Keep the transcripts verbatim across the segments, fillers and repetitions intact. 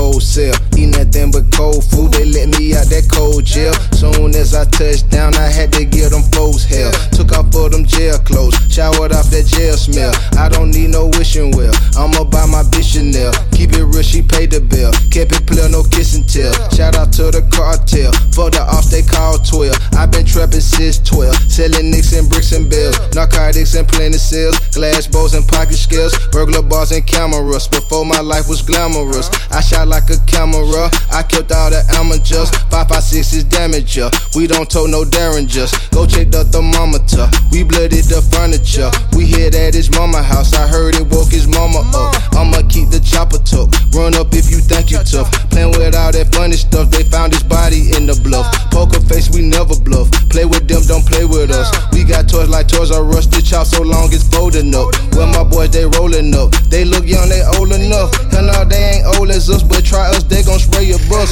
cold cell. Eat nothing but cold food, they let me out that cold jail. Soon as I touched down, I had to give them folks hell. Took off for them jail clothes, showered off that jail smell. I don't need no wishing well, I'ma buy my bitch Chanel. Keep it real, she paid the bill. Kept it clear, no kiss and tell. Shout out to the cartel, for the off they call twelve. I been trapping since twelve, selling nicks and bricks and bills, narcotics and plenty sales, glass bowls and pocket scales, burglar bars and cameras. Before my life was glamorous, I shot like a camera. I kept all the amateurs, five five six is damager. We don't tote no derringers. Go check the thermometer, we blooded the furniture. We hid at his mama house, I heard it woke his mama up. I'ma keep the chopper tucked, run up if you think you tough. Playing with all that funny stuff, they found his body in the bluff. Poker face, we never bluff. Play with them, don't play with us. We got toys like Toys R Us, the chop so long it's folding up. Well, my boys, they rolling up. They look young, they old enough. Hell no, they ain't old as us, but try us, they gon' spray your bus.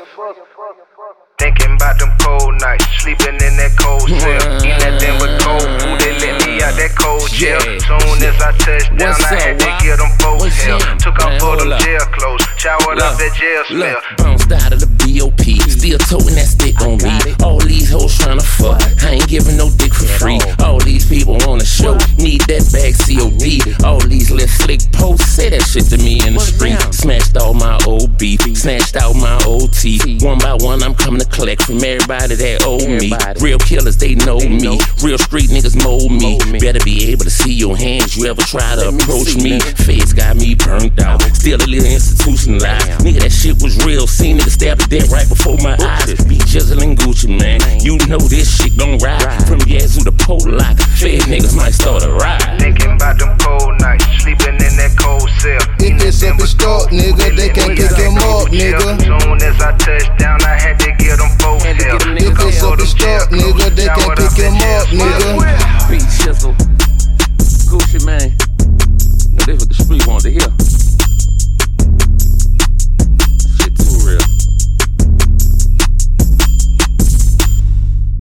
Thinking about them cold nights, sleeping in that cold cell. Eat nothing but cold food, they let me out that cold jail. Soon as I touched down, I had to give them folks hell. Took off for them jail clothes, showered off that jail smell. Bounced out of the B O P, still toting that stick on me. All these hoes tryna fuck, I ain't giving no dick for free. All these people on the show need that bag C O D. All these little slick posts say that shit to me in the street. Smashed all my old beef, snatched out my old teeth. One by one, I'm coming to collect from everybody that owe me. Real killers, they know me. Real street niggas mold me. Better be able to see your hands. You ever try to approach me? Feds got me burnt out. Still a little institutionalized. Nigga, that shit was real. Seen niggas stab to death right before my eyes. Be jizzling Gucci, man. You know this shit gon' ride. From Yazoo to Pollock, Fed niggas might start a ride. Thinking about them cold nights, sleeping in that cold cell. If it's up in start, nigga, they can't pick them up, nigga. Soon as I touched